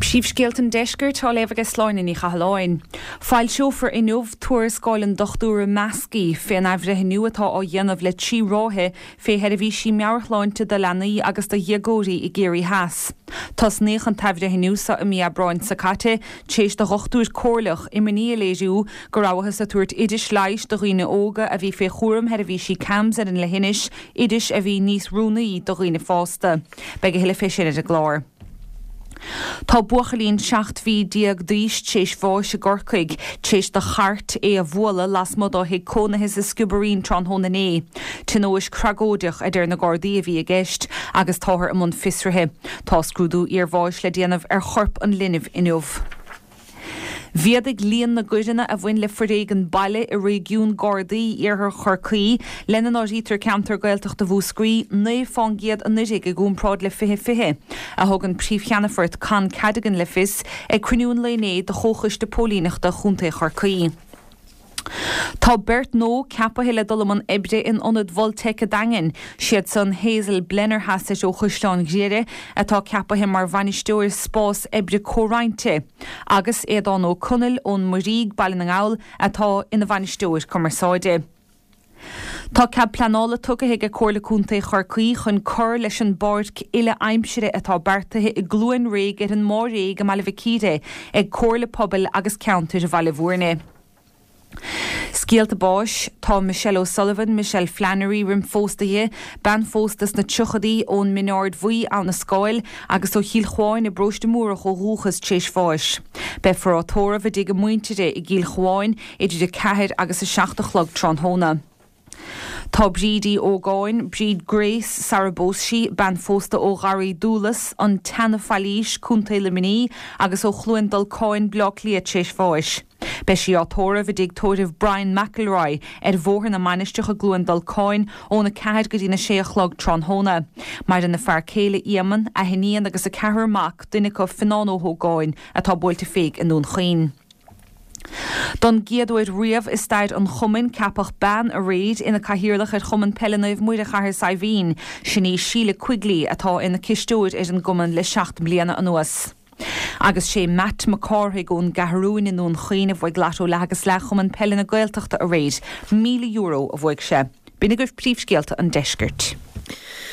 Príomhscéalta deisceir tá léamh sláine í chathláin. Fáil seofar inniuh tuair scáileann dochtúra meascaí féin aimhre hinniu atá ó dhéanamh le trí ráthe fé head a bhí sí meabharláinte de leanaí agus do dhiagóirí i géirí heas. Tás néach an taimhre hinniu sa i miabráin sa caite, tééis do chochtúir cóirlach i mní léisiú go ráhachas a tuairt idir leis do riine óga a bhí fé chuairm head a bhí sí cams ar an lehinis, idir a bhí níos rúnaí do riine fásta. Beige heile fé sin a glár. Tá buachalín 7 diag dís tééis bháis a gorcaig tééis de chart é a bhla las mod ó hiag cónahis a scubarín tron hóna né. Tinóis cragóideach a déir na Gardaí a bhí a gceist agus táthar am an fisrathe. Tá scrúdú ar bháis le déanamh ar chorp an linimh inniuh. Bhíadig líon na gcuideanna a bhain le forréigean baile i régiún Gardaí ar chorcaí lena áítar ceantar gailteach do bhúscrí na fáin giad an nuidig a gúnpráid le fihe. A thugann príomhcheannafort can cadagan le fis ag cruinniún lené de chóchas de pólínachta chunta chorcaí. Tá bert nó ceappa heile dolaman ibre in onad volteca dagan, siad san Hazel Blenner hasas ó chuisteán ghiire atá ceappa he mar bhainisteoir spás ibre córáinte, agus éadán ó cunil ón maríg bailin an gáil atá ina bhainisteoir commersáide. Tá ceap planála tuga hiag a cóirla cúnta chorcaí chun cur leis an bord ile aimsire atá bertathe i glúin réig ar an mór réig a malahicíide ag cóirla pobl agus ceantar a bhaile bhuairne. Scialta báis, tá Michelle O'Sullivan, Michelle Flannery rim fóstaithe, ban fóstas na tuchadaí ón minard bhuí an na scáil agus ó chiil chháin i bróiste múrach ó rúchas tééis fáis. Be for átóra bh dig go muinteide i gíl chháin idir de ceithir agus a 7 tron hóna. Tá brídí ógáin, bríd Grace Sarabosi ban fósta ó Gharí Dúlas an Tana Falís cúnta le miní agus ó chluin dul cáin bloc lia tééis fáis. Be sí átóra bh dig tóirih Brian McElroy ar bhór na manisteach a glúin dul cáin ó na ceithir go dtína 6 tron hóna. Mar in na fear céile íaman a hiníon agus a ceithirach duine go finánóthógáin atá buailte féig in nún chaoin. Don giadúid riamh is staid an chumin capach ban a réid ina caithíirlach ar chumin pelanóibh muide chahir saibhín, sinní síle Quigley atá ina cistúid ar an guman le 7 bliana anuas. Agus sé Matt McCarthy gún gaharún in nún chuoin a bhfuig glasú legus le chumin pelana gailteachta a réid, €1,000,000 a bhfuig se. Bína gurh príomhscéalta an deiscirt.